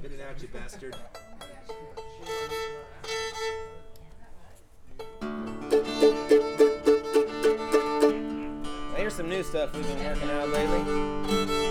Spit it out, you bastard. Here's some new stuff we've been working out lately.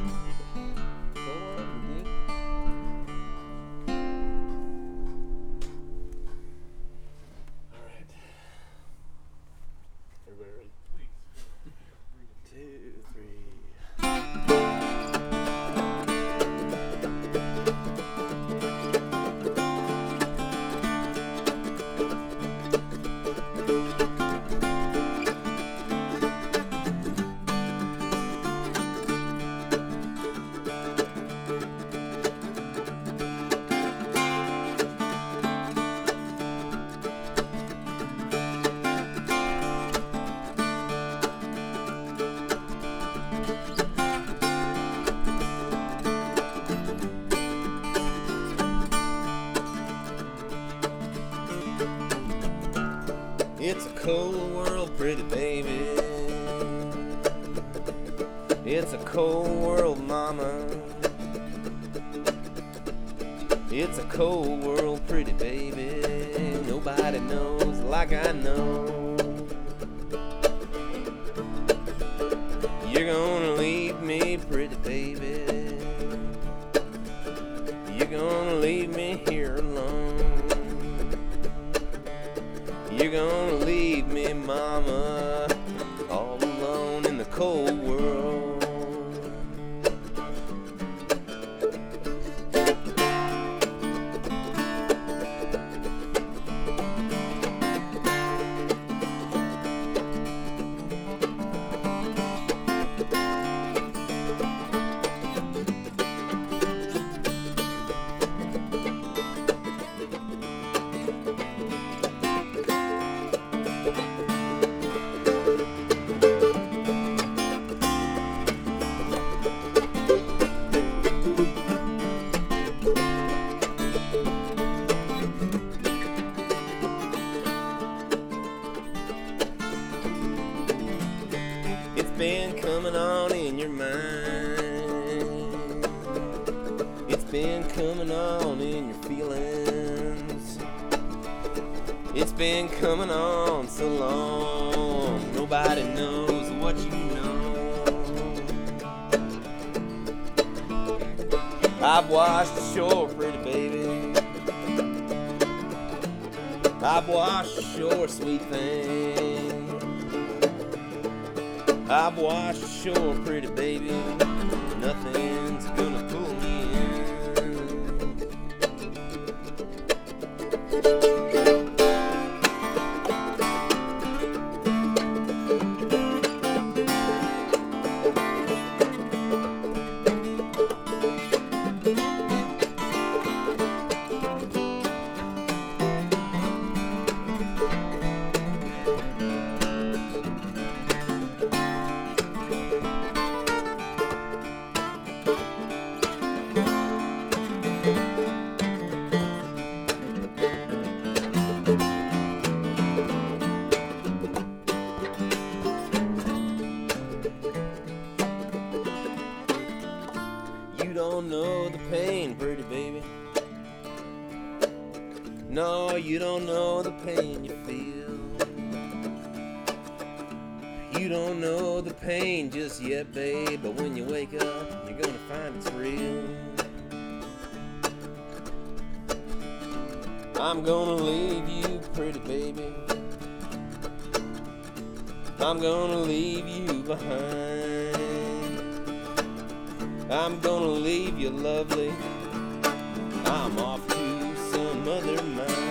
It's a cold world, pretty baby. It's a cold world, mama. It's a cold world, pretty baby. Nobody knows like I know. You're gonna leave me, pretty baby. You're gonna leave me here alone. You're gonna leave me, mama, all alone in the cold world. It's been coming on in your mind. It's been coming on in your feelings. It's been coming on so long. Nobody knows what you know. I've washed ashore, pretty baby. I've washed ashore, sweet thing. I've washed ashore, pretty baby. Nothing's gonna pull me in. You don't know the pain, pretty baby. No, you don't know the pain you feel. You don't know the pain just yet, babe. But when you wake up, you're gonna find it's real. I'm gonna leave you, pretty baby. I'm gonna leave you behind. I'm gonna leave you, lovely. I'm off to some other mind.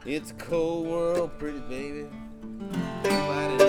It's a cold world, pretty baby. Nobody